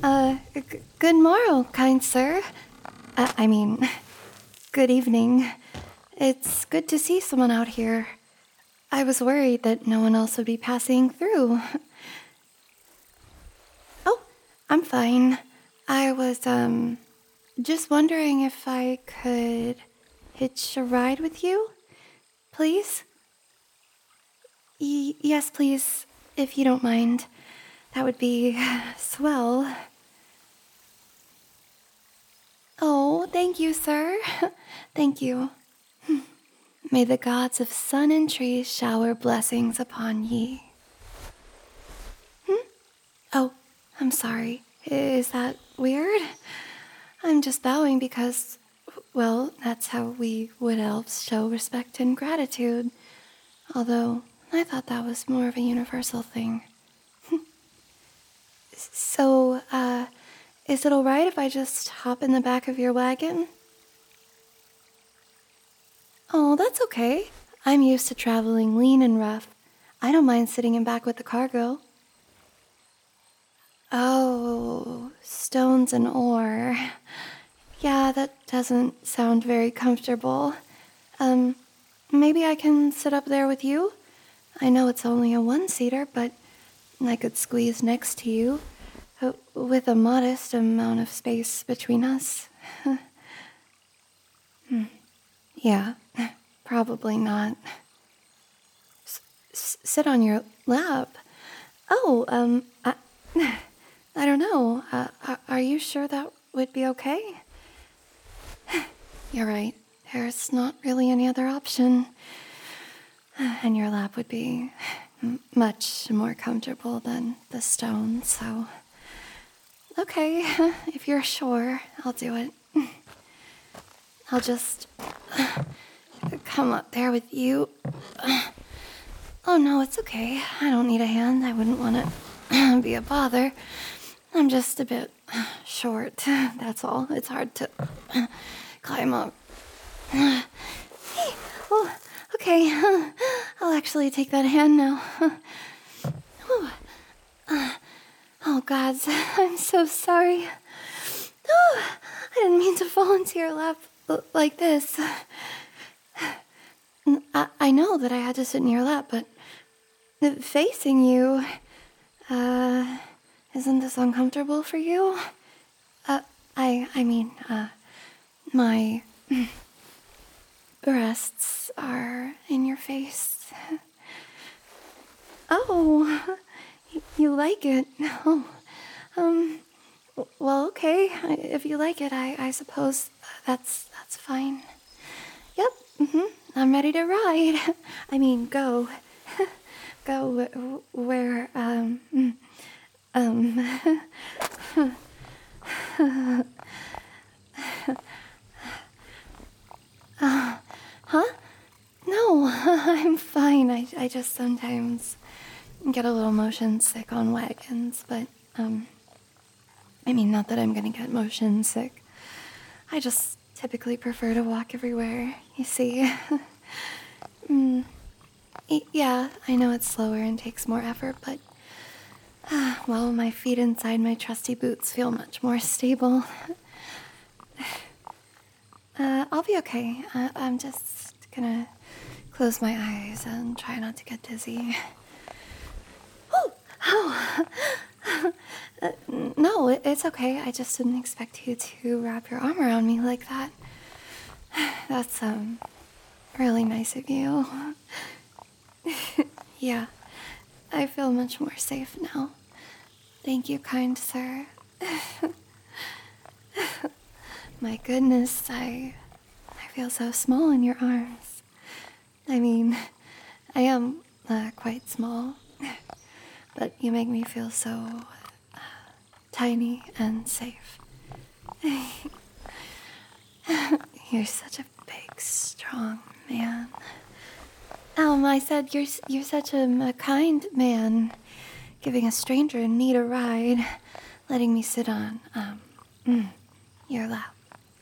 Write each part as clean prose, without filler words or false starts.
Good morrow, kind sir. I mean, good evening. It's good to see someone out here. I was worried that no one else would be passing through. Oh, I'm fine. I was, just wondering if I could hitch a ride with you, please? Yes, please, if you don't mind. That would be swell. Oh, thank you, sir. Thank you. May the gods of sun and trees shower blessings upon ye. Oh, I'm sorry. Is that weird? I'm just bowing because, well, that's how we wood elves show respect and gratitude. Although, I thought that was more of a universal thing. So, is it alright if I just hop in the back of your wagon? Oh, that's okay. I'm used to traveling lean and rough. I don't mind sitting in back with the cargo. Oh, stones and ore. Yeah, that doesn't sound very comfortable. Maybe I can sit up there with you? I know it's only a one-seater, but I could squeeze next to you, with a modest amount of space between us. Yeah, probably not. Sit on your lap. Oh, I don't know. Are you sure that would be okay? You're right. There's not really any other option. And your lap would be much more comfortable than the stone, so... Okay, if you're sure, I'll do it. I'll just come up there with you. Oh no, it's okay. I don't need a hand. I wouldn't want to be a bother. I'm just a bit short, that's all. It's hard to climb up. Oh, okay. I'll actually take that hand now. Oh, gods, I'm so sorry. Oh, I didn't mean to fall into your lap like this. I know that I had to sit in your lap, but facing you, isn't this uncomfortable for you? My breasts are in your face. Oh, you like it? Oh, well, okay. If you like it, I suppose that's fine. Yep, I'm ready to ride. I mean, go. Go where, huh? No, I'm fine. I just sometimes get a little motion sick on wagons, but, not that I'm gonna get motion sick. I just typically prefer to walk everywhere, you see. Yeah, I know it's slower and takes more effort, but, well, my feet inside my trusty boots feel much more stable. I'll be okay. I'm just gonna close my eyes and try not to get dizzy. Oh! No, it's okay. I just didn't expect you to wrap your arm around me like that. That's, really nice of you. Yeah, I feel much more safe now. Thank you, kind sir. My goodness, I feel so small in your arms. I am quite small, but you make me feel so tiny and safe. You're such a big, strong man. I said you're such a kind man, giving a stranger in need a ride, letting me sit on your lap.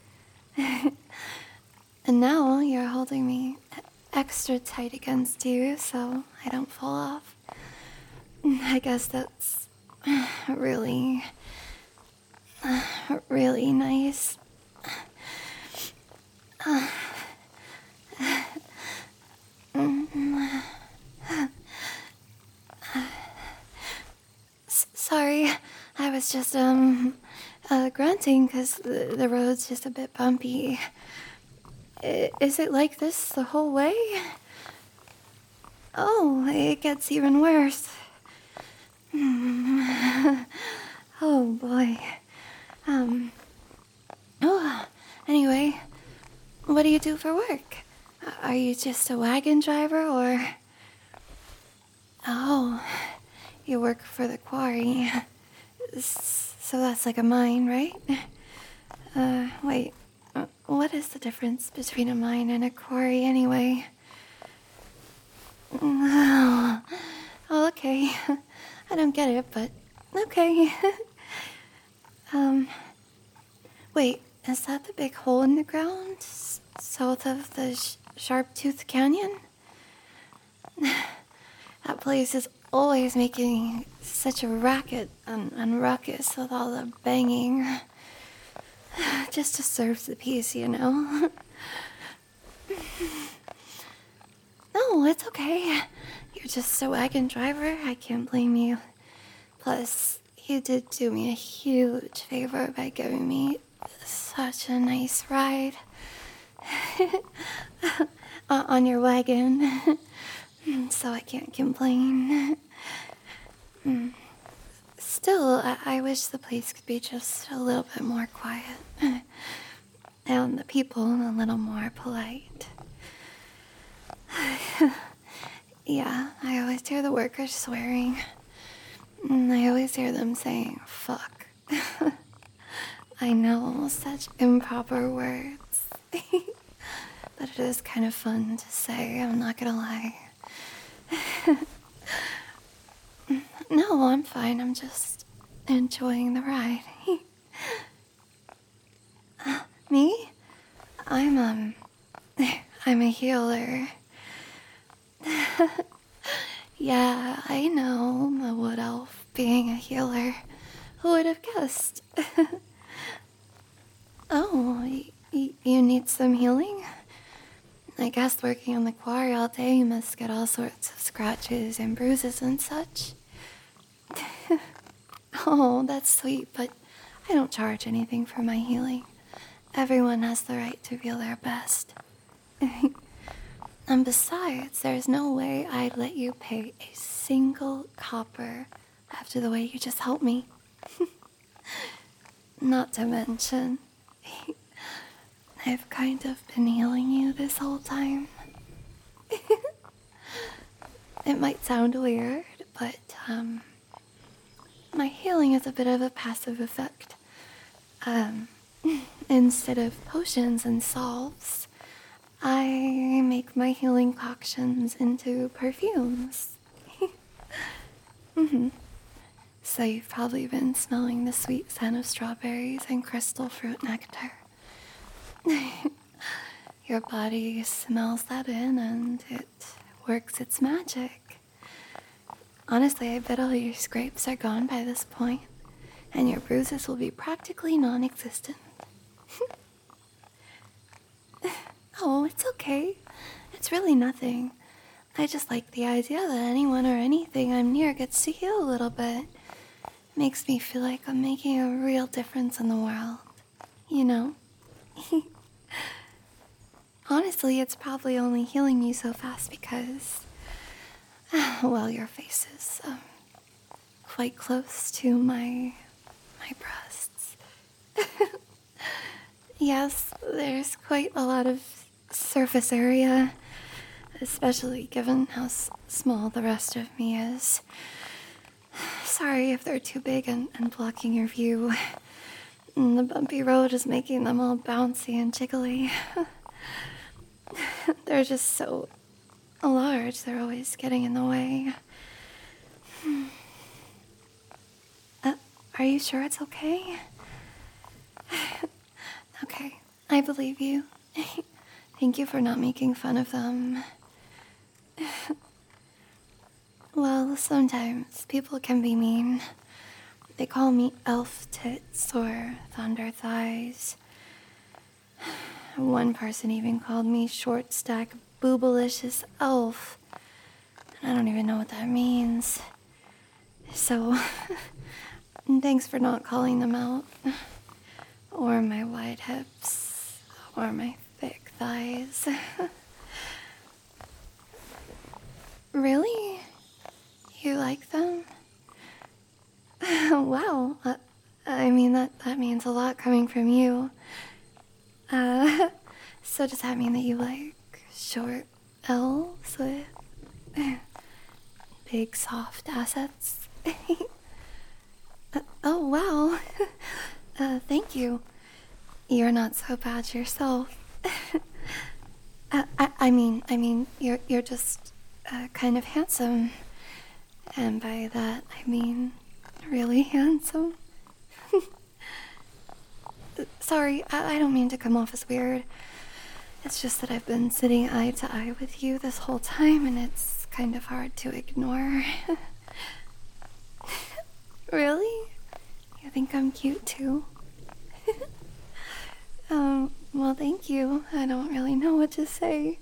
And now you're holding me extra tight against you so I don't fall off. I guess that's really really nice. Sorry, I was just, grunting because the road's just a bit bumpy. Is it like this the whole way? Oh, it gets even worse. Oh boy. Oh, anyway, what do you do for work? Are you just a wagon driver or... Oh, you work for the quarry. So that's like a mine, right? Wait. What is the difference between a mine and a quarry anyway? Oh, okay. I don't get it, but okay. Wait, is that the big hole in the ground south of the Sharp-Tooth Canyon? That place is always making such a racket and ruckus with all the banging. Just to serve the peace, you know? No, it's okay. You're just a wagon driver. I can't blame you. Plus, you did do me a huge favor by giving me such a nice ride on your wagon. So I can't complain. Still, I wish the place could be just a little bit more quiet. And the people a little more polite. Yeah, I always hear the workers swearing. And I always hear them saying, fuck. I know, such improper words. But it is kind of fun to say, I'm not gonna lie. No, I'm fine. I'm just enjoying the ride. Me? I'm a healer. Yeah, I know, I'm a wood elf being a healer. Who would have guessed? Oh, you need some healing? I guess working on the quarry all day, you must get all sorts of scratches and bruises and such. Oh, that's sweet, but I don't charge anything for my healing. Everyone has the right to feel their best. And besides, there's no way I'd let you pay a single copper after the way you just helped me. Not to mention, I've kind of been healing you this whole time. It might sound weird, but, my healing is a bit of a passive effect. Instead of potions and salves, I make my healing concoctions into perfumes. So you've probably been smelling the sweet scent of strawberries and crystal fruit nectar. Your body smells that in and it works its magic. Honestly, I bet all your scrapes are gone by this point, and your bruises will be practically non-existent. Oh, it's okay. It's really nothing. I just like the idea that anyone or anything I'm near gets to heal a little bit. Makes me feel like I'm making a real difference in the world. You know? Honestly, it's probably only healing me so fast because, well, your face is quite close to my breasts. Yes, there's quite a lot of surface area, especially given how small the rest of me is. Sorry if they're too big and blocking your view. The bumpy road is making them all bouncy and jiggly. They're just so large, they're always getting in the way. Are you sure it's okay? Okay, I believe you. Thank you for not making fun of them. Well, sometimes people can be mean. They call me elf tits or thunder thighs. One person even called me short stack boobalicious elf. And I don't even know what that means. So, thanks for not calling them out. Or my wide hips. Or my thick thighs. Really? You like them? Wow. I mean, that means a lot coming from you. So does that mean that you like short elves with big soft assets? Oh, wow. Thank you. You're not so bad yourself. I mean, you're just kind of handsome. And by that, I mean really handsome. Sorry, I don't mean to come off as weird. It's just that I've been sitting eye to eye with you this whole time, and it's kind of hard to ignore. Really? You think I'm cute too? Well, thank you. I don't really know what to say.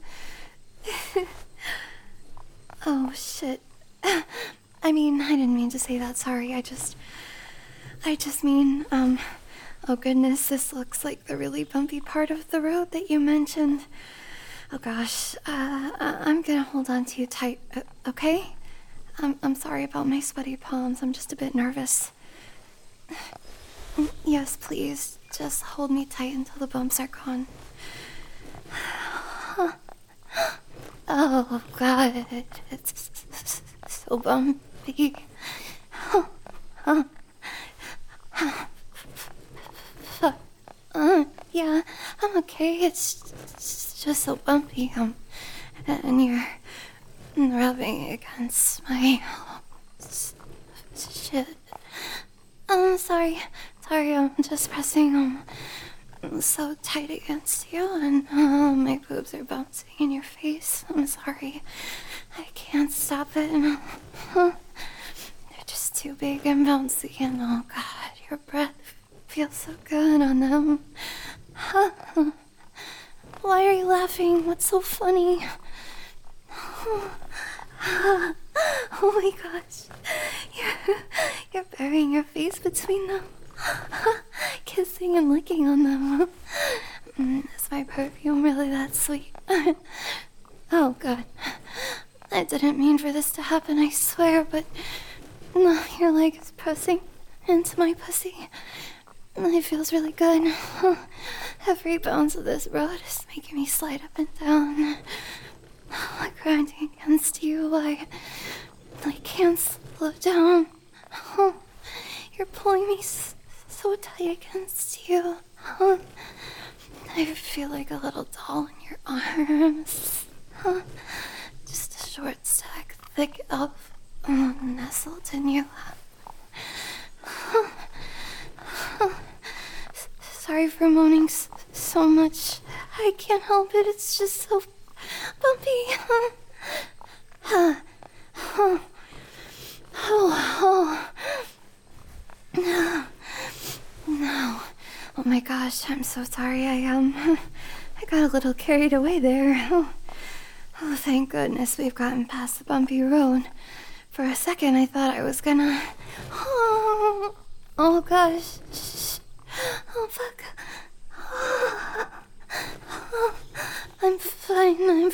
Oh, shit. I mean, I didn't mean to say that, sorry. I just mean, oh goodness, this looks like the really bumpy part of the road that you mentioned. Oh gosh, I'm gonna hold on to you tight, okay? I'm sorry about my sweaty palms, I'm just a bit nervous. Yes, please, just hold me tight until the bumps are gone. Oh god, it's so bumpy. Yeah, I'm okay. It's just so bumpy. And you're rubbing against my shit. Sorry, I'm just pressing so tight against you, and my boobs are bouncing in your face. I'm sorry. I can't stop it. They're just too big and bouncy, and oh god, your breath feels so good on them. Why are you laughing? What's so funny? Oh my gosh. You're burying your face between them. Kissing and licking on them. Is my perfume really that sweet? Oh god. I didn't mean for this to happen, I swear, but no, your leg is pressing into my pussy. It feels really good. Every bounce of this road is making me slide up and down. Grinding against you, I can't slow down. You're pulling me so tight against you. I feel like a little doll in your arms. Just a short stack, thick elf nestled in your lap. Sorry for moaning so much. I can't help it. It's just so bumpy. No. Oh my gosh, I'm so sorry. I got a little carried away there. Oh, thank goodness we've gotten past the bumpy road. For a second, I thought I was gonna... Oh gosh. Oh, fuck. I'm fine. No,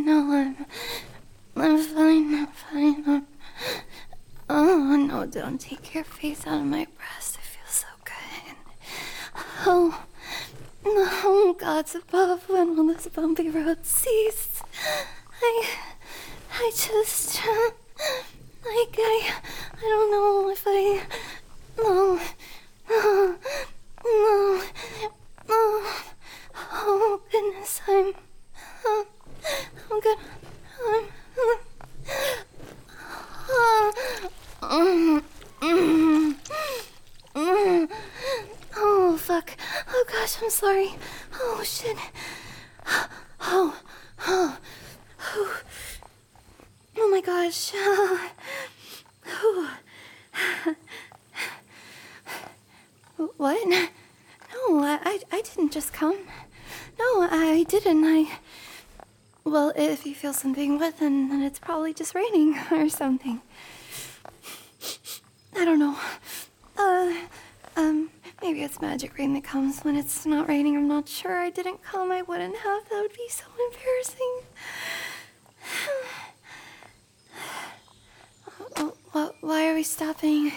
I'm fine. Oh, no, don't take your face out of my breast. It feels so good. Oh, no, gods above, when will this bumpy road cease? I just... I don't know if I... No. Oh, goodness, I'm gonna... Oh, fuck. Oh, gosh, I'm sorry. Oh, shit. Oh my gosh. I didn't. Well, if you feel something wet, then it's probably just raining or something. I don't know. Maybe it's magic rain that comes when it's not raining. I'm not sure. I didn't come. I wouldn't have. That would be so embarrassing. Why are we stopping?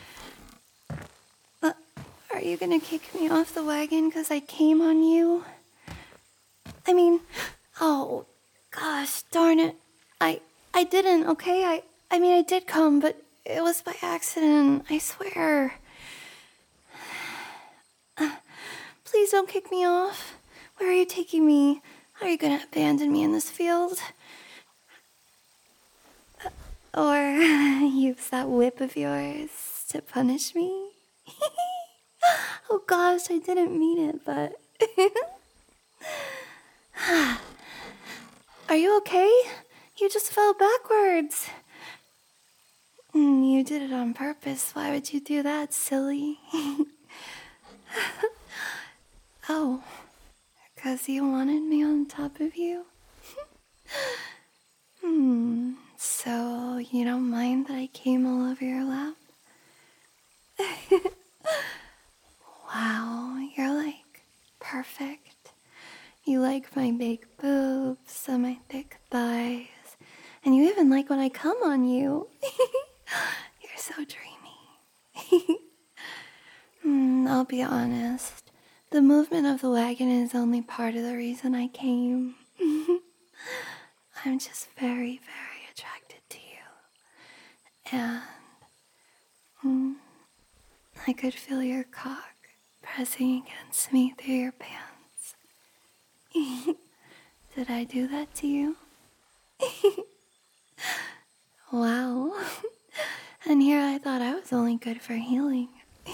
Are you gonna kick me off the wagon because I came on you? I mean, oh, gosh, darn it. I didn't, okay? I mean, I did come, but it was by accident, I swear. Please don't kick me off. Where are you taking me? Are you gonna abandon me in this field? Or use that whip of yours to punish me? Oh gosh, I didn't mean it, but... Are you okay? You just fell backwards. You did it on purpose. Why would you do that, silly? Oh, because you wanted me on top of you? So you don't mind that I came all over your lap? Wow, you're like perfect. You like my big boobs and my thick thighs. And you even like when I come on you. You're so dreamy. I'll be honest. The movement of the wagon is only part of the reason I came. I'm just very, very attracted to you. And I could feel your cock pressing against me through your pants. Did I do that to you? Wow. And here I thought I was only good for healing.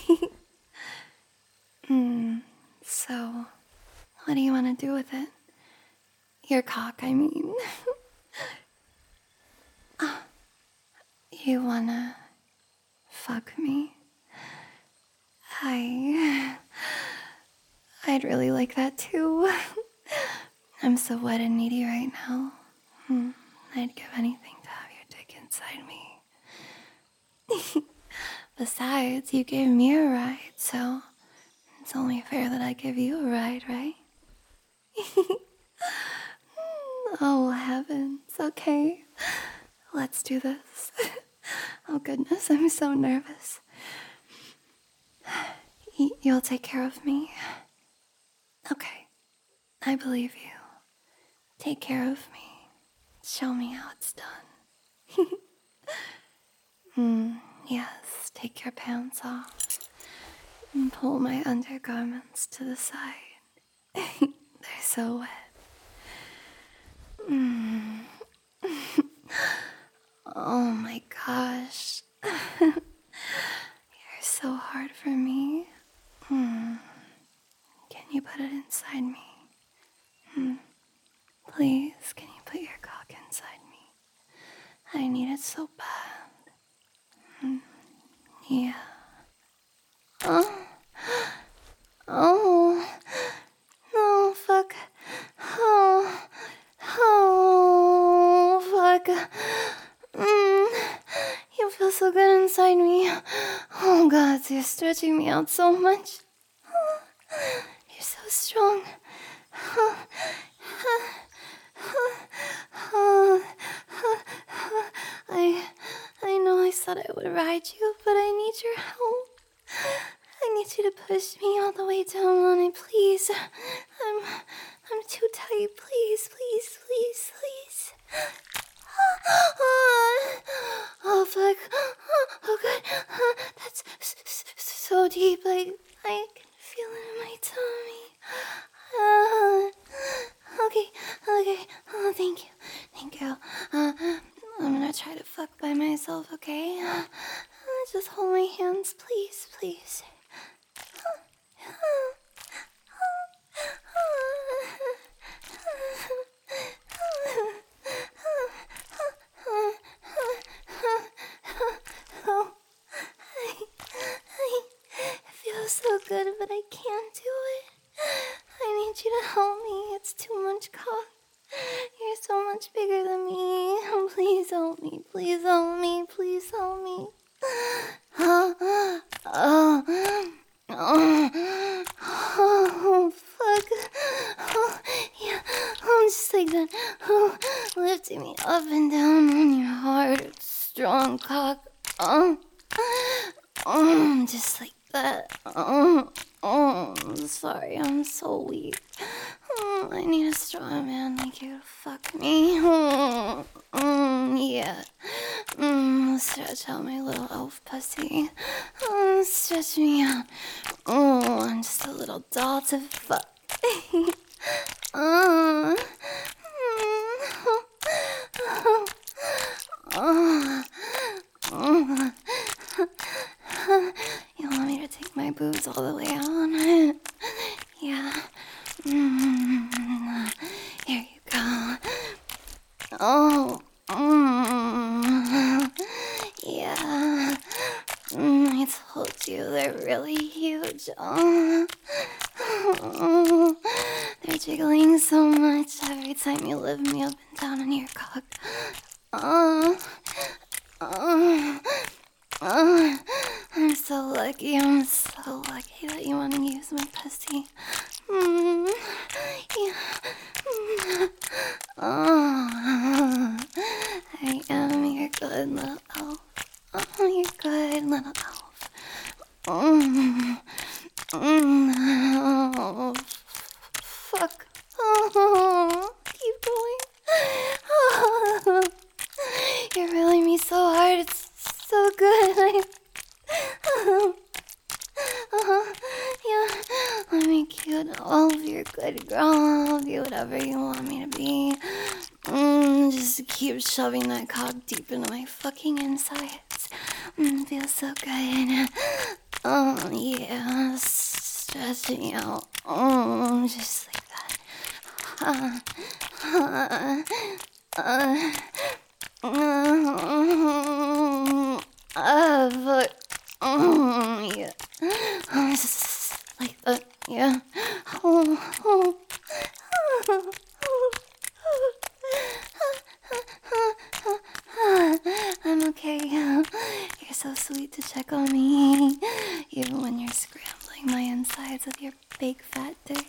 So, what do you want to do with it? Your cock, I mean. You wanna fuck me? I'd really like that too. I'm so wet and needy right now. I'd give anything to have your dick inside me. Besides, you gave me a ride, so it's only fair that I give you a ride, right? Oh, heavens. Okay. Let's do this. Oh, goodness, I'm so nervous. You'll take care of me? Okay. I believe you. Take care of me. Show me how it's done. Yes, take your pants off. And pull my undergarments to the side. They're so wet. Oh my gosh. You're so hard for me. Can you put it inside me? Please, can you put your cock inside me? I need it so bad. Yeah. Oh. No, fuck. Oh, fuck. You feel so good inside me. Oh, God, you're stretching me out so much. You're so strong. I know I said I would ride you, but I need your help. I need you to push me all the way down on it, please. I'm too tight. Please, please, please, please. Oh, fuck. Oh, God. That's so deep. I can feel it in my tummy. Okay. Oh, thank you. I'm gonna try to fuck by myself, okay? Just hold my hands, please, please. It feels so good, but I can't do it. I need you to help me. It's too much cock. You're so much bigger than me. Please help me. Please help me. Please help me. Oh, fuck. Oh, yeah. Oh, just like that. Oh, lifting me up and down on your hard, strong cock. Just like that. Sorry, I'm so weak. I need a strong man like you to fuck me. Yeah. Stretch out my little elf pussy. Stretch me out. I'm just a little doll to fuck. You want me to take my boobs all the way on? Yeah. Here you go. Yeah. I told you they're really huge. They're jiggling so much every time you lift me up and down on your cock. I'm so lucky. I'm so lucky that you want to use my pussy. Yeah. I am your good little elf. Your good little elf. Fuck. Keep going. You're rolling me so hard. It's so good. Yeah. Let me cute all of your good girl. I'll be whatever you want me to be. Just keep shoving that cock deep into my fucking insides. Feels so good. Yeah. Stretching out. Just like that. Fuck. Yeah. Just like that. Yeah. I'm okay. You're so sweet to check on me, even when you're scrambling my insides with your big fat dick.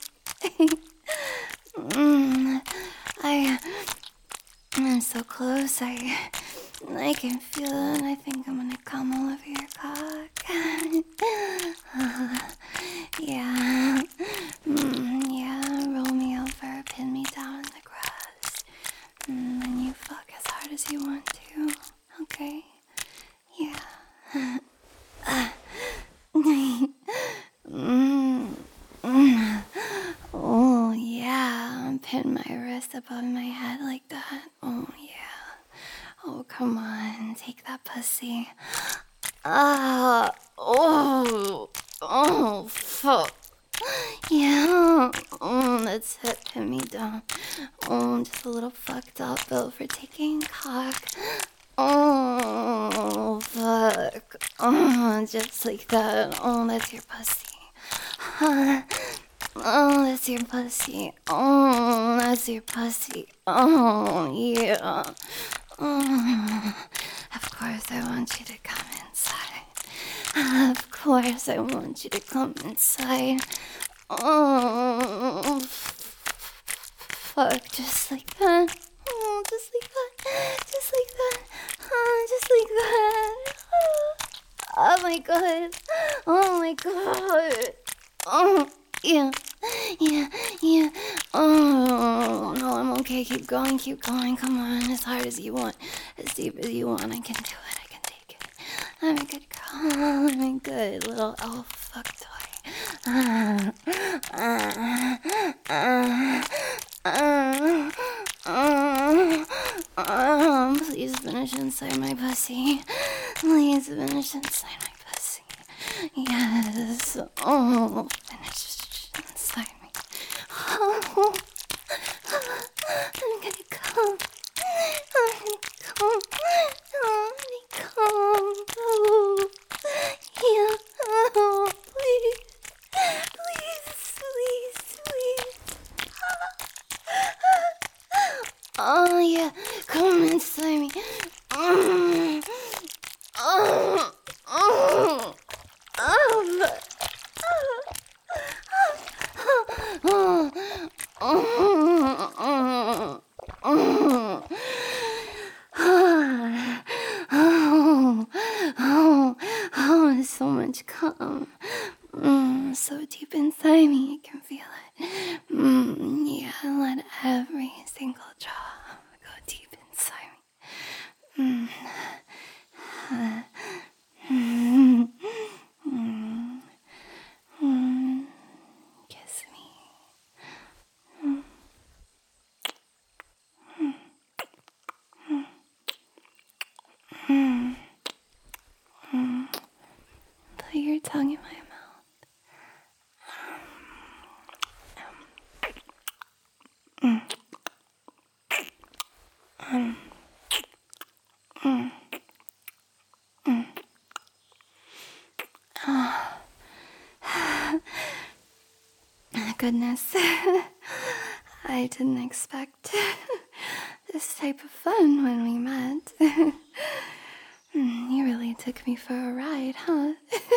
I'm so close. I can feel it, and I think I'm gonna come all over your cock. Yeah. Yeah. Roll me over, pin me down in the grass, and then you fuck as hard as you want to. Okay. Yeah. Oh, yeah. Pin my wrist above my head like that. Oh, yeah. Oh, come on. Take that pussy. Oh, fuck. Yeah. That's it. Pin me down. Just a little fucked up bill for taking cock. Oh, fuck. Just like that. That's your pussy. That's your pussy. That's your pussy. Yeah. Of course I want you to come inside. Of course I want you to come inside. Fuck, just like that. Just like that. Just like that. Just like that. Oh my god. Oh my god. Yeah. Oh, no, I'm okay. Keep going. Come on, as hard as you want. As deep as you want. I can do it. I can take it. I'm a good girl. I'm a good little elf fuck toy. Please finish inside my pussy. Please finish inside my pussy. Yes. Finish inside me. I'm gonna come. Yeah. Please. Please. Yeah, come inside me. So much cum. So deep inside me, I can feel it. Yeah, let every single drop go deep inside me. Kiss me. Put your tongue in my mouth. Goodness, I didn't expect this type of fun when we met. You really took me for a ride, huh?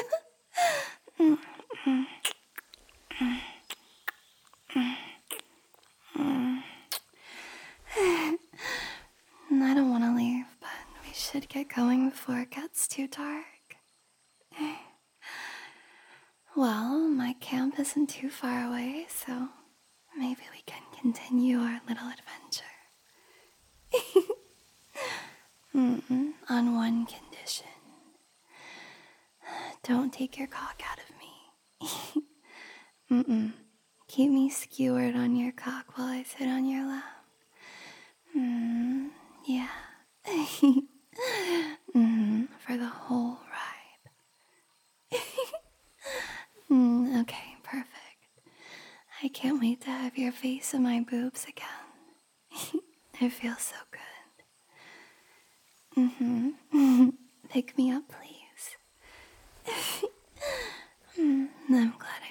I don't want to leave, but we should get going before it gets too dark. Well, my camp isn't too far away, so maybe we can continue our little adventure. On one condition. Don't take your cock out of me. Keep me skewered on your cock while I sit on your lap. Yeah. For the whole ride. Okay, perfect. I can't wait to have your face in my boobs again. It feels so good. Pick me up, please. I'm glad